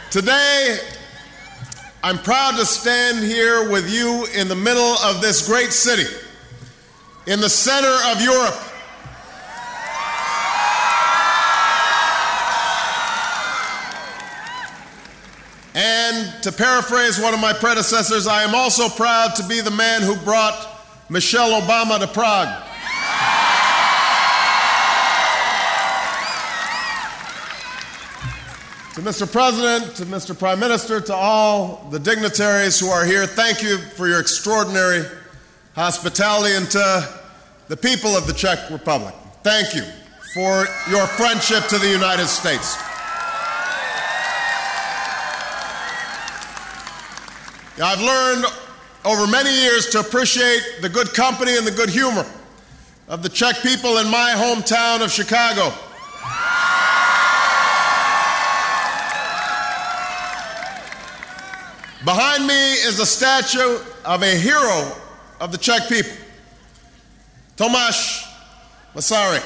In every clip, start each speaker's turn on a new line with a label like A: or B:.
A: Today, I'm proud to stand here with you in the middle of this great city, in the center of Europe. And to paraphrase one of my predecessors, I am also proud to be the man who brought Michelle Obama to Prague. To Mr. President, to Mr. Prime Minister, to all the dignitaries who are here, thank you for your extraordinary hospitality, and to the people of the Czech Republic, thank you for your friendship to the United States. I've learned over many years to appreciate the good company and the good humor of the Czech people in my hometown of Chicago. Behind me is a statue of a hero of the Czech people, Tomáš Masaryk.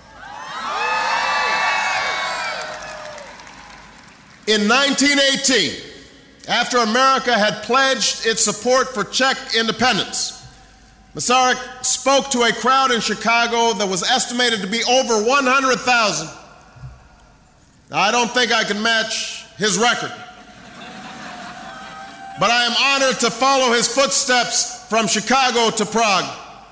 A: In 1918, after America had pledged its support for Czech independence, Masaryk spoke to a crowd in Chicago that was estimated to be over 100,000. Now, I don't think I can match his record, but I am honored to follow his footsteps from Chicago to Prague.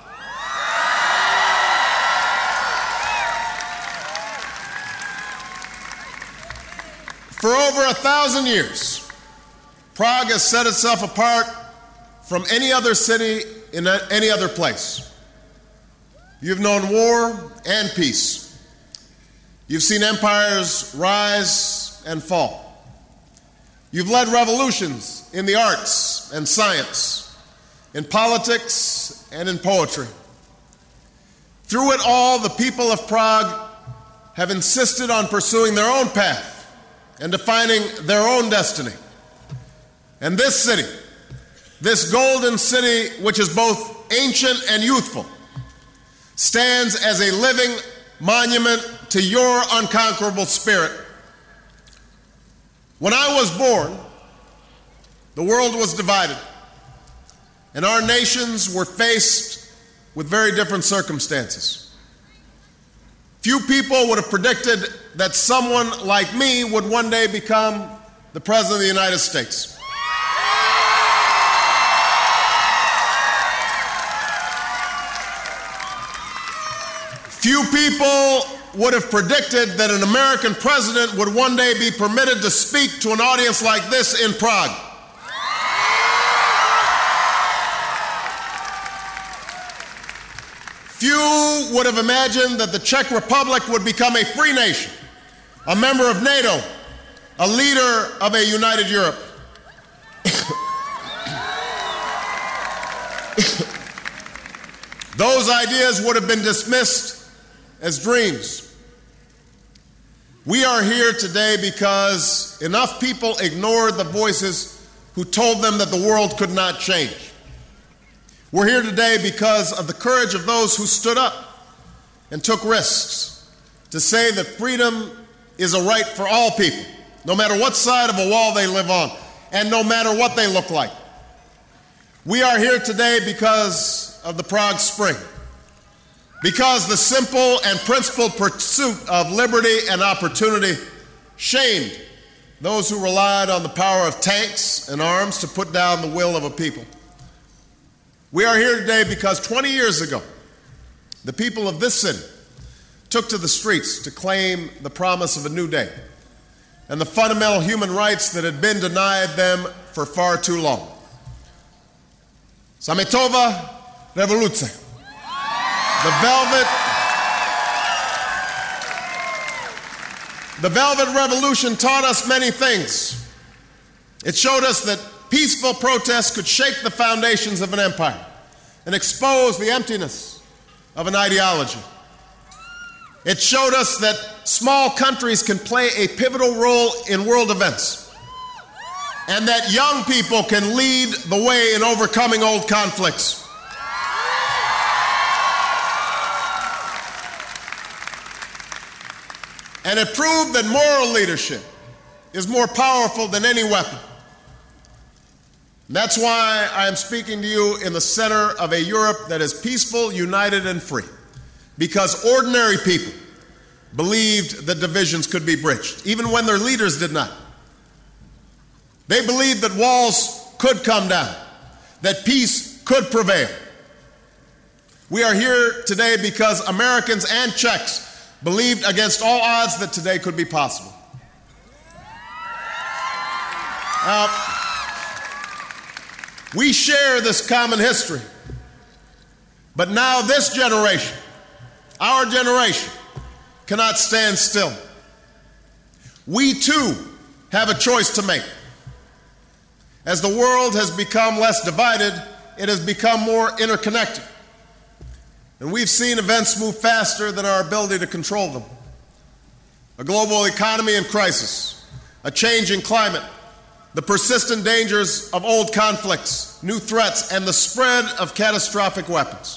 A: For over 1,000 years, Prague has set itself apart from any other city in any other place. You've known war and peace. You've seen empires rise and fall. You've led revolutions in the arts and science, in politics and in poetry. Through it all, the people of Prague have insisted on pursuing their own path and defining their own destiny. And this city, this golden city, which is both ancient and youthful, stands as a living monument to your unconquerable spirit. When I was born, the world was divided, and our nations were faced with very different circumstances. Few people would have predicted that someone like me would one day become the President of the United States. Few people would have predicted that an American president would one day be permitted to speak to an audience like this in Prague. Few would have imagined that the Czech Republic would become a free nation, a member of NATO, a leader of a united Europe. Those ideas would have been dismissed as dreams. We are here today because enough people ignored the voices who told them that the world could not change. We're here today because of the courage of those who stood up and took risks to say that freedom is a right for all people, no matter what side of a wall they live on, and no matter what they look like. We are here today because of the Prague Spring, because the simple and principled pursuit of liberty and opportunity shamed those who relied on the power of tanks and arms to put down the will of a people. We are here today because 20 years ago, the people of this city took to the streets to claim the promise of a new day and the fundamental human rights that had been denied them for far too long. Sametova Revoluce. The Velvet Revolution taught us many things. It showed us that peaceful protests could shake the foundations of an empire and expose the emptiness of an ideology. It showed us that small countries can play a pivotal role in world events, and that young people can lead the way in overcoming old conflicts. And it proved that moral leadership is more powerful than any weapon. And that's why I am speaking to you in the center of a Europe that is peaceful, united, and free. Because ordinary people believed that divisions could be bridged, even when their leaders did not. They believed that walls could come down, that peace could prevail. We are here today because Americans and Czechs believed against all odds that today could be possible. We share this common history, but now this generation, our generation, cannot stand still. We too have a choice to make. As the world has become less divided, it has become more interconnected. And we've seen events move faster than our ability to control them. A global economy in crisis, a changing climate, the persistent dangers of old conflicts, new threats, and the spread of catastrophic weapons.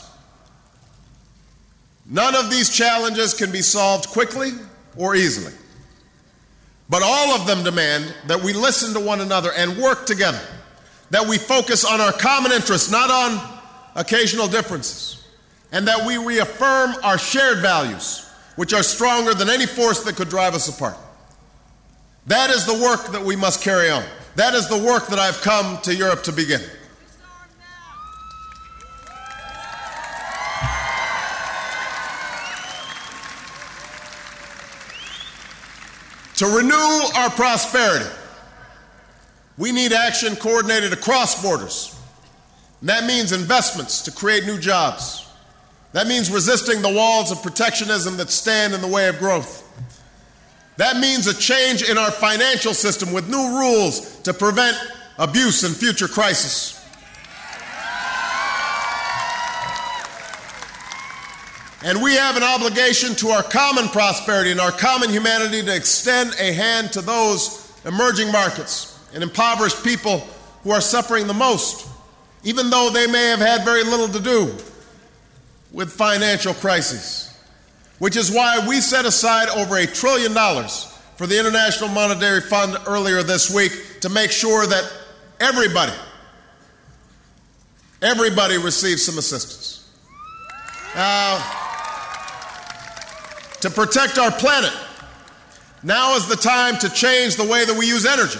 A: None of these challenges can be solved quickly or easily. But all of them demand that we listen to one another and work together, that we focus on our common interests, not on occasional differences, and that we reaffirm our shared values, which are stronger than any force that could drive us apart. That is the work that we must carry on. That is the work that I've come to Europe to begin. To renew our prosperity, we need action coordinated across borders. And that means investments to create new jobs. That means resisting the walls of protectionism that stand in the way of growth. That means a change in our financial system with new rules to prevent abuse and future crisis. And we have an obligation to our common prosperity and our common humanity to extend a hand to those emerging markets and impoverished people who are suffering the most, even though they may have had very little to do with financial crises. Which is why we set aside over $1 trillion for the International Monetary Fund earlier this week to make sure that everybody receives some assistance. To protect our planet, now is the time to change the way that we use energy.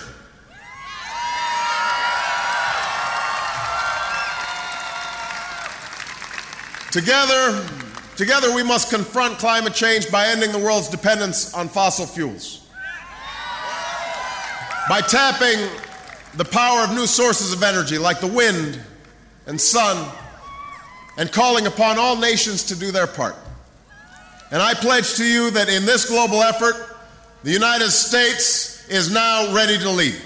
A: Together we must confront climate change by ending the world's dependence on fossil fuels, by tapping the power of new sources of energy like the wind and sun, and calling upon all nations to do their part. And I pledge to you that in this global effort, the United States is now ready to lead.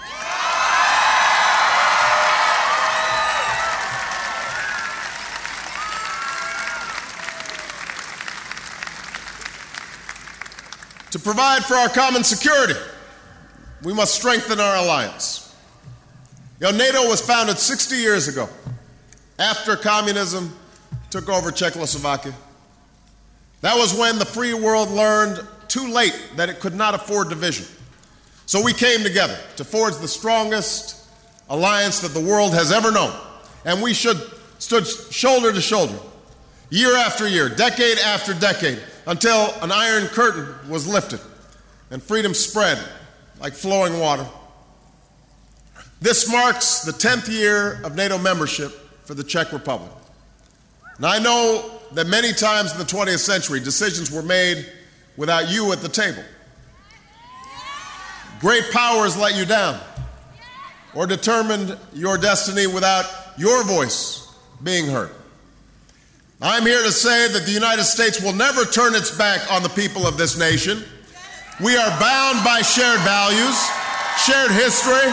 A: To provide for our common security, we must strengthen our alliance. NATO was founded 60 years ago, after communism took over Czechoslovakia. That was when the free world learned too late that it could not afford division. So we came together to forge the strongest alliance that the world has ever known. And we stood shoulder to shoulder, year after year, decade after decade, until an iron curtain was lifted and freedom spread like flowing water. This marks the 10th year of NATO membership for the Czech Republic. And I know that many times in the 20th century, decisions were made without you at the table. Great powers let you down or determined your destiny without your voice being heard. I'm here to say that the United States will never turn its back on the people of this nation. We are bound by shared values, shared history,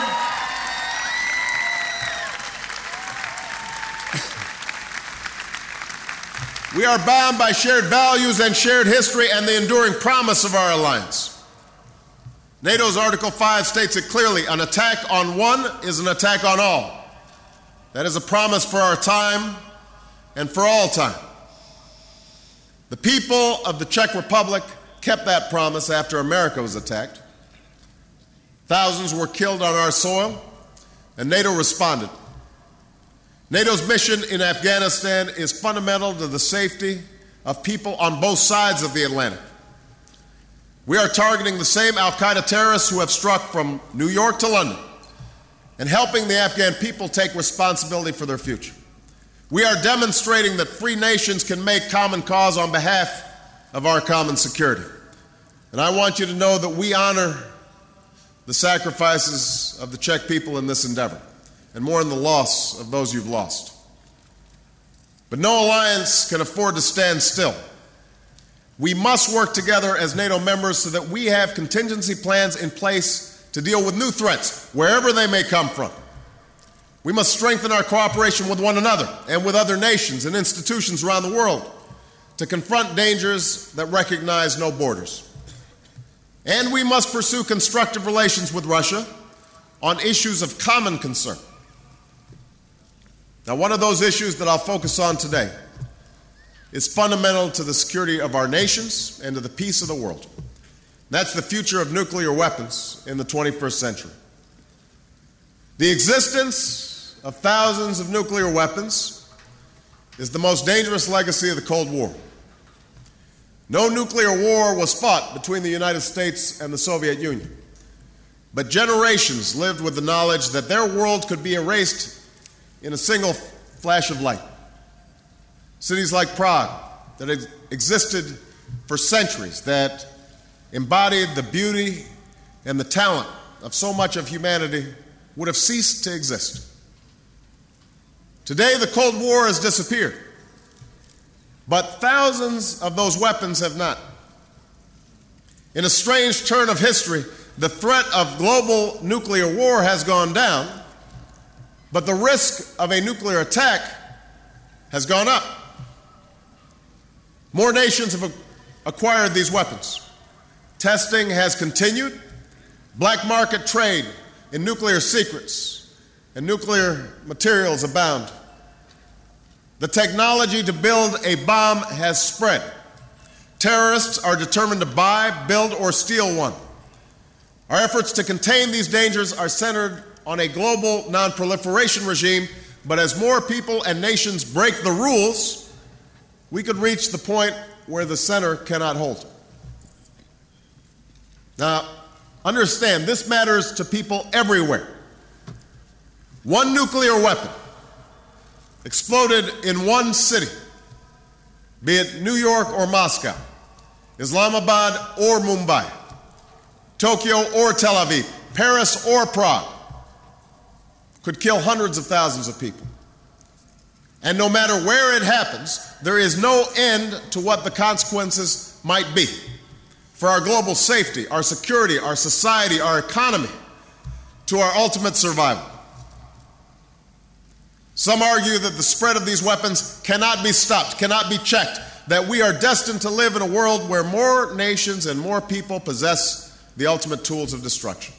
A: we are bound by shared values and shared history and the enduring promise of our alliance. NATO's Article 5 states it clearly: an attack on one is an attack on all. That is a promise for our time and for all time. The people of the Czech Republic kept that promise after America was attacked. Thousands were killed on our soil, and NATO responded. NATO's mission in Afghanistan is fundamental to the safety of people on both sides of the Atlantic. We are targeting the same al-Qaeda terrorists who have struck from New York to London and helping the Afghan people take responsibility for their future. We are demonstrating that free nations can make common cause on behalf of our common security. And I want you to know that we honor the sacrifices of the Czech people in this endeavor, and mourn the loss of those you've lost. But no alliance can afford to stand still. We must work together as NATO members so that we have contingency plans in place to deal with new threats, wherever they may come from. We must strengthen our cooperation with one another and with other nations and institutions around the world to confront dangers that recognize no borders. And we must pursue constructive relations with Russia on issues of common concern. Now, one of those issues that I'll focus on today is fundamental to the security of our nations and to the peace of the world. That's the future of nuclear weapons in the 21st century. The existence of thousands of nuclear weapons is the most dangerous legacy of the Cold War. No nuclear war was fought between the United States and the Soviet Union, but generations lived with the knowledge that their world could be erased in a single flash of light. Cities like Prague, that existed for centuries, that embodied the beauty and the talent of so much of humanity, would have ceased to exist. Today, the Cold War has disappeared, but thousands of those weapons have not. In a strange turn of history, the threat of global nuclear war has gone down, but the risk of a nuclear attack has gone up. More nations have acquired these weapons. Testing has continued. Black market trade in nuclear secrets and nuclear materials abound. The technology to build a bomb has spread. Terrorists are determined to buy, build, or steal one. Our efforts to contain these dangers are centered on a global non-proliferation regime, but as more people and nations break the rules, we could reach the point where the center cannot hold. Now, understand, this matters to people everywhere. One nuclear weapon exploded in one city, be it New York or Moscow, Islamabad or Mumbai, Tokyo or Tel Aviv, Paris or Prague, could kill hundreds of thousands of people. And no matter where it happens, there is no end to what the consequences might be for our global safety, our security, our society, our economy, to our ultimate survival. Some argue that the spread of these weapons cannot be stopped, cannot be checked, that we are destined to live in a world where more nations and more people possess the ultimate tools of destruction.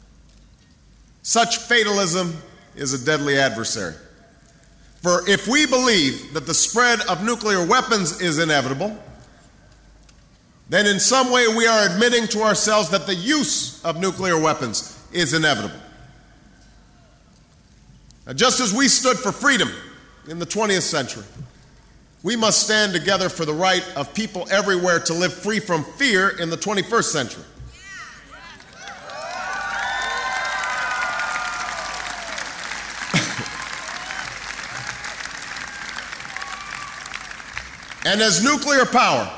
A: Such fatalism is a deadly adversary. For if we believe that the spread of nuclear weapons is inevitable, then in some way we are admitting to ourselves that the use of nuclear weapons is inevitable. Now, just as we stood for freedom in the 20th century, we must stand together for the right of people everywhere to live free from fear in the 21st century. And as nuclear power,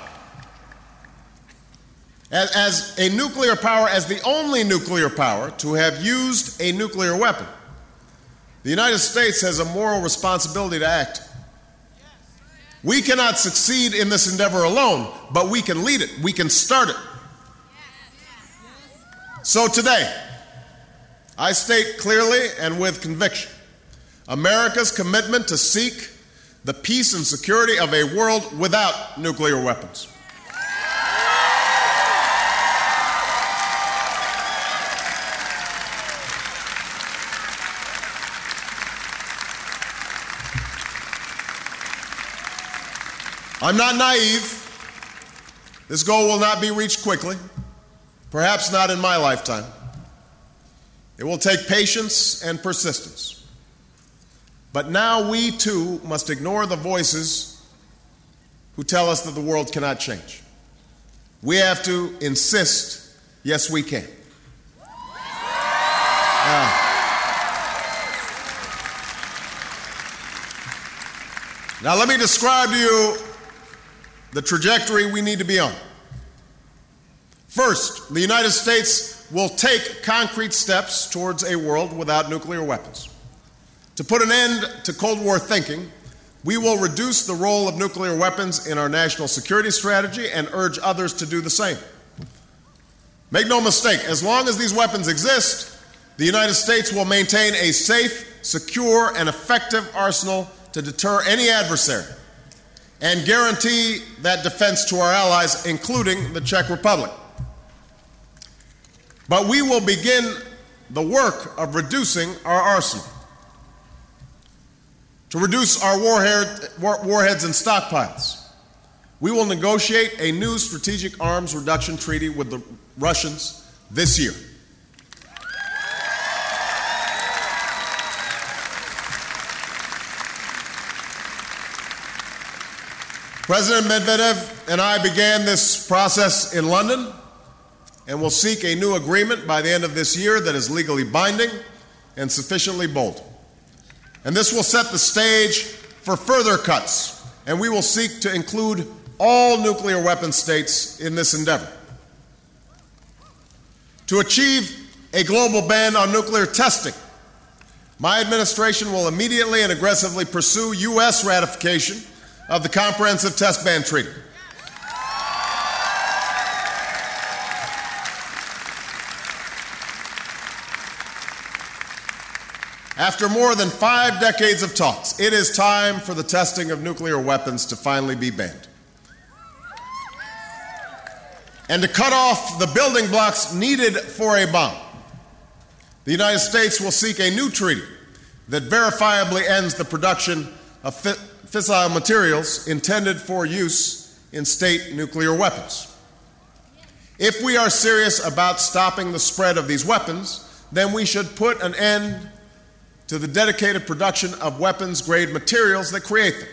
A: as the only nuclear power to have used a nuclear weapon, the United States has a moral responsibility to act. We cannot succeed in this endeavor alone, but we can lead it. We can start it. So today, I state clearly and with conviction America's commitment to seek the peace and security of a world without nuclear weapons. I'm not naive. This goal will not be reached quickly, perhaps not in my lifetime. It will take patience and persistence. But now we too must ignore the voices who tell us that the world cannot change. We have to insist, yes, we can. Now let me describe to you the trajectory we need to be on. First, the United States will take concrete steps towards a world without nuclear weapons. To put an end to Cold War thinking, we will reduce the role of nuclear weapons in our national security strategy and urge others to do the same. Make no mistake, as long as these weapons exist, the United States will maintain a safe, secure, and effective arsenal to deter any adversary and guarantee that defense to our allies, including the Czech Republic. But we will begin the work of reducing our arsenal. To reduce our warheads and stockpiles, we will negotiate a new strategic arms reduction treaty with the Russians this year. President Medvedev and I began this process in London and will seek a new agreement by the end of this year that is legally binding and sufficiently bold. And this will set the stage for further cuts, and we will seek to include all nuclear weapon states in this endeavor. To achieve a global ban on nuclear testing, my administration will immediately and aggressively pursue U.S. ratification of the Comprehensive Test Ban Treaty. After more than 5 decades of talks, it is time for the testing of nuclear weapons to finally be banned. And to cut off the building blocks needed for a bomb, the United States will seek a new treaty that verifiably ends the production of fissile materials intended for use in state nuclear weapons. If we are serious about stopping the spread of these weapons, then we should put an end to the dedicated production of weapons-grade materials that create them.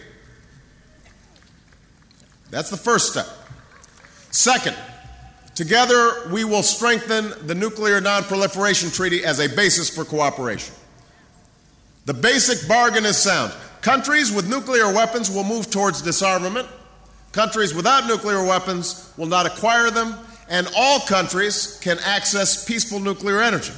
A: That's the first step. Second, together we will strengthen the Nuclear Non-Proliferation Treaty as a basis for cooperation. The basic bargain is sound. Countries with nuclear weapons will move towards disarmament. Countries without nuclear weapons will not acquire them, and all countries can access peaceful nuclear energy.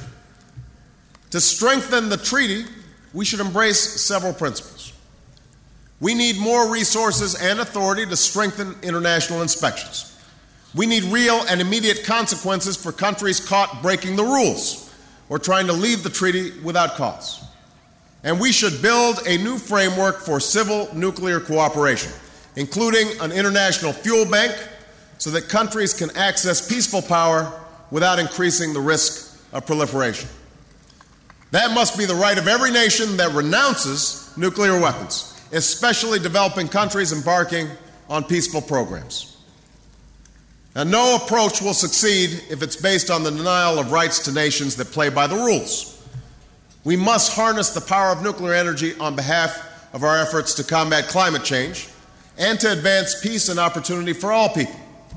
A: To strengthen the treaty, we should embrace several principles. We need more resources and authority to strengthen international inspections. We need real and immediate consequences for countries caught breaking the rules or trying to leave the treaty without cause. And we should build a new framework for civil nuclear cooperation, including an international fuel bank, so that countries can access peaceful power without increasing the risk of proliferation. That must be the right of every nation that renounces nuclear weapons, especially developing countries embarking on peaceful programs. Now, no approach will succeed if it's based on the denial of rights to nations that play by the rules. We must harness the power of nuclear energy on behalf of our efforts to combat climate change and to advance peace and opportunity for all people.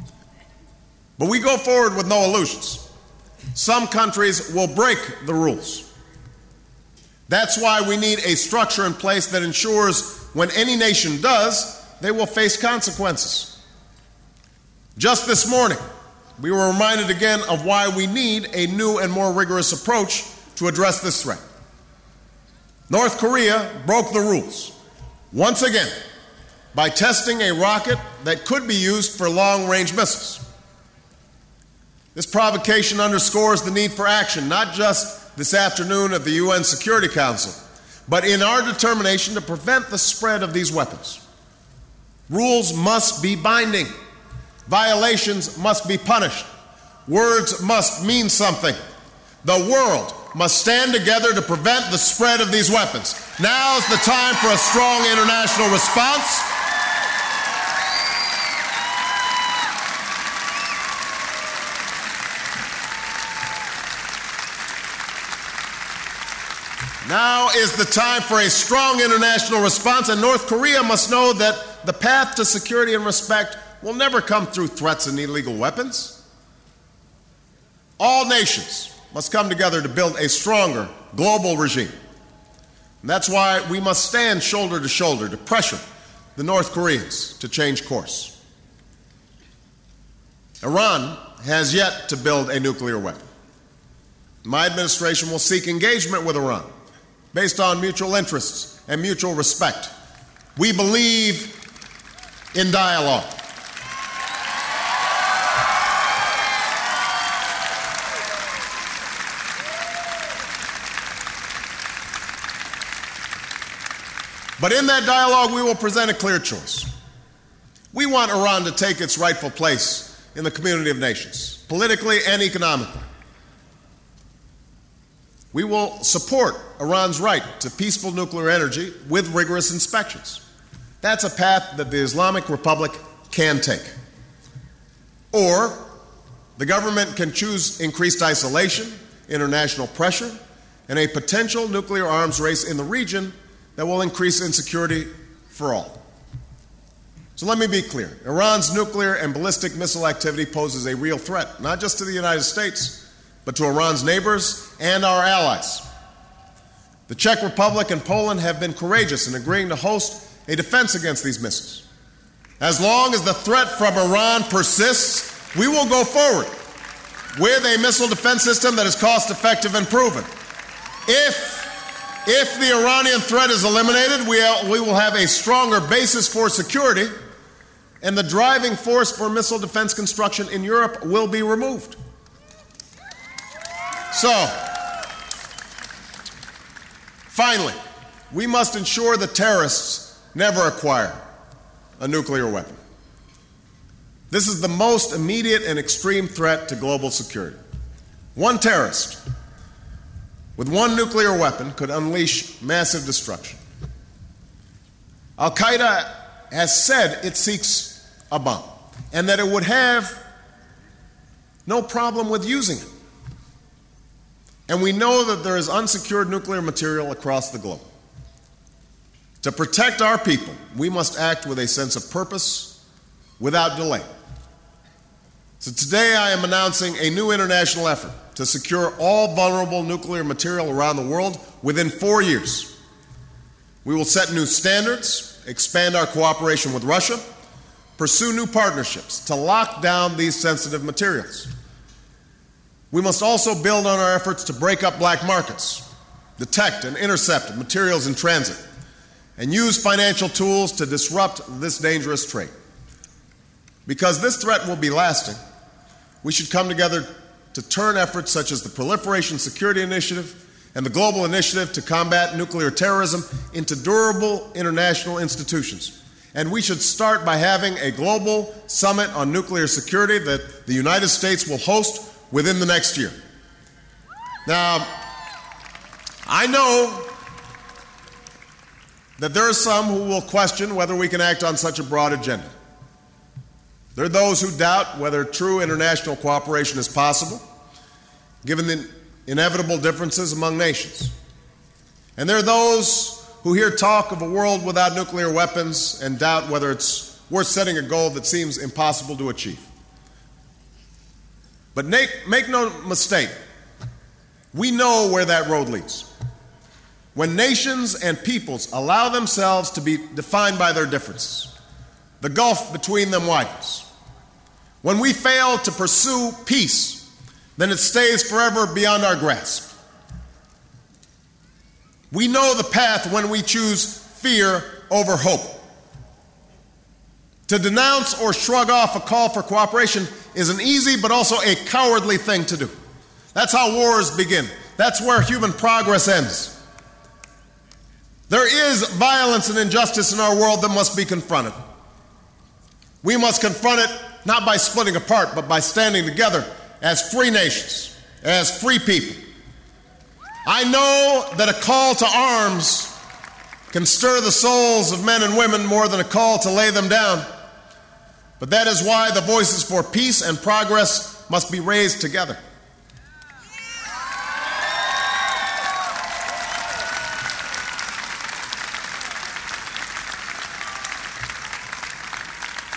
A: But we go forward with no illusions. Some countries will break the rules. That's why we need a structure in place that ensures when any nation does, they will face consequences. Just this morning, we were reminded again of why we need a new and more rigorous approach to address this threat. North Korea broke the rules, once again, by testing a rocket that could be used for long-range missiles. This provocation underscores the need for action, not just this afternoon at the UN Security Council, but in our determination to prevent the spread of these weapons. Rules must be binding. Violations must be punished. Words must mean something. The world must stand together to prevent the spread of these weapons. Now's the time for a strong international response. Now is the time for a strong international response, and North Korea must know that the path to security and respect will never come through threats and illegal weapons. All nations must come together to build a stronger global regime. And that's why we must stand shoulder to shoulder to pressure the North Koreans to change course. Iran has yet to build a nuclear weapon. My administration will seek engagement with Iran based on mutual interests and mutual respect. We believe in dialogue. But in that dialogue, we will present a clear choice. We want Iran to take its rightful place in the community of nations, politically and economically. We will support Iran's right to peaceful nuclear energy with rigorous inspections. That's a path that the Islamic Republic can take. Or the government can choose increased isolation, international pressure, and a potential nuclear arms race in the region that will increase insecurity for all. So let me be clear. Iran's nuclear and ballistic missile activity poses a real threat, not just to the United States, but to Iran's neighbors and our allies. The Czech Republic and Poland have been courageous in agreeing to host a defense against these missiles. As long as the threat from Iran persists, we will go forward with a missile defense system that is cost-effective and proven. If the Iranian threat is eliminated, we will have a stronger basis for security, and the driving force for missile defense construction in Europe will be removed. So, finally, we must ensure that terrorists never acquire a nuclear weapon. This is the most immediate and extreme threat to global security. One terrorist with one nuclear weapon could unleash massive destruction. Al-Qaeda has said it seeks a bomb and that it would have no problem with using it. And we know that there is unsecured nuclear material across the globe. To protect our people, we must act with a sense of purpose without delay. So today I am announcing a new international effort to secure all vulnerable nuclear material around the world within 4 years. We will set new standards, expand our cooperation with Russia, pursue new partnerships to lock down these sensitive materials. We must also build on our efforts to break up black markets, detect and intercept materials in transit, and use financial tools to disrupt this dangerous trade. Because this threat will be lasting, we should come together to turn efforts such as the Proliferation Security Initiative and the Global Initiative to Combat Nuclear Terrorism into durable international institutions. And we should start by having a global summit on nuclear security that the United States will host within the next year. Now, I know that there are some who will question whether we can act on such a broad agenda. There are those who doubt whether true international cooperation is possible, given the inevitable differences among nations. And there are those who hear talk of a world without nuclear weapons and doubt whether it's worth setting a goal that seems impossible to achieve. But make no mistake, we know where that road leads. When nations and peoples allow themselves to be defined by their differences, the gulf between them widens. When we fail to pursue peace, then it stays forever beyond our grasp. We know the path when we choose fear over hope. To denounce or shrug off a call for cooperation is an easy but also a cowardly thing to do. That's how wars begin. That's where human progress ends. There is violence and injustice in our world that must be confronted. We must confront it not by splitting apart, but by standing together as free nations, as free people. I know that a call to arms can stir the souls of men and women more than a call to lay them down. But that is why the voices for peace and progress must be raised together.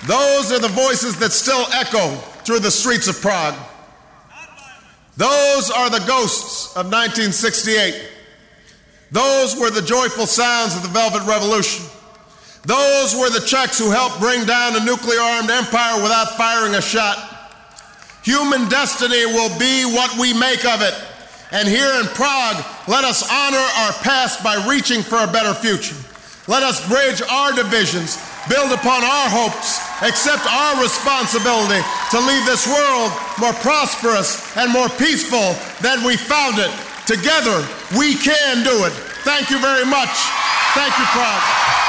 A: Those are the voices that still echo through the streets of Prague. Those are the ghosts of 1968. Those were the joyful sounds of the Velvet Revolution. Those were the Czechs who helped bring down a nuclear-armed empire without firing a shot. Human destiny will be what we make of it. And here in Prague, let us honor our past by reaching for a better future. Let us bridge our divisions, build upon our hopes, accept our responsibility to leave this world more prosperous and more peaceful than we found it. Together, we can do it. Thank you very much. Thank you, Prague.